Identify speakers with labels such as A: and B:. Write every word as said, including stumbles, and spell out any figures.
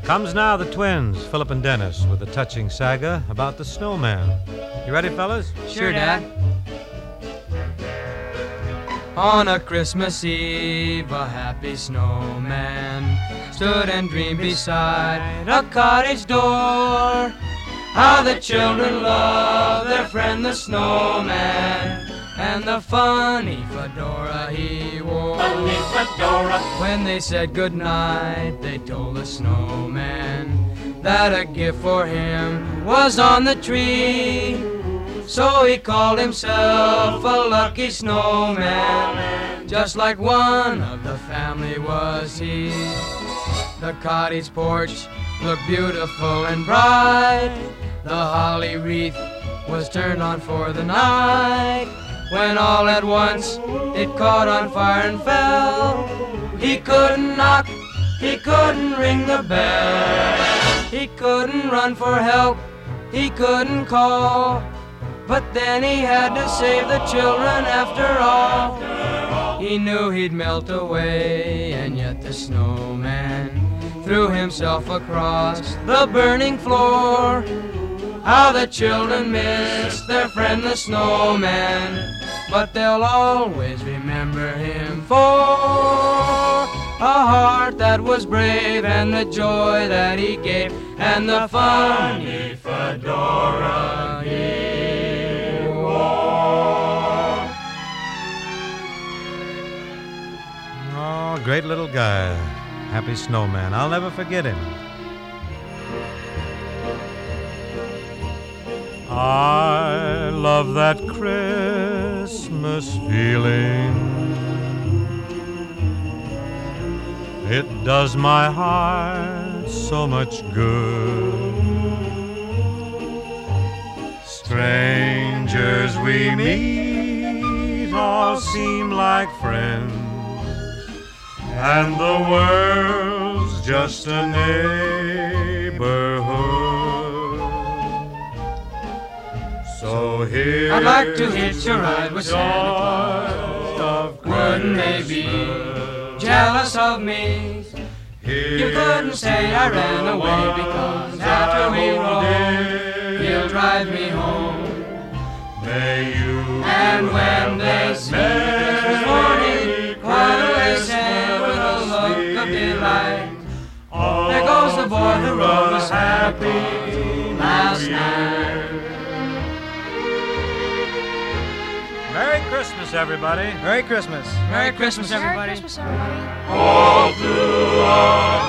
A: Comes now the twins, Philip and Dennis, with a touching saga about the snowman. You ready, fellas?
B: Sure, Dad. On a Christmas Eve, a happy snowman stood and dreamed beside a cottage door. How the children loved their friend the snowman, and the funny fedora he wore.
C: Funny fedora.
B: When they said goodnight, they told the snowman that a gift for him was on the tree. So he called himself a lucky snowman, just like one of the family was he. The cottage porch looked beautiful and bright. The holly wreath was turned on for the night, when all at once it caught on fire and fell. He couldn't knock, he couldn't ring the bell, he couldn't run for help, he couldn't call. But then he had to save the children after all. He knew he'd melt away, and yet the snowman threw himself across the burning floor. How the children missed their friend the snowman, but they'll always remember him for a heart that was brave, and the joy that he gave, and the funny fedora he wore.
A: Oh, great little guy. Happy snowman. I'll never forget him. I love that Christmas feeling. It does my heart so much good. Strangers we meet all seem like friends, and the world's just a neighborhood. So here
B: I'd like to hitch a ride with Santa Claus. Wouldn't they be jealous of me? You couldn't say I ran away, because after we roll, he'll drive me home.
A: May you
B: And when they see Christmas morning, while they stand with a look of delight, there goes the boy who rode was happy last night.
A: Merry Christmas, everybody.
D: Merry Christmas.
B: Merry Christmas, everybody.
E: Merry Christmas, everybody.
C: All through our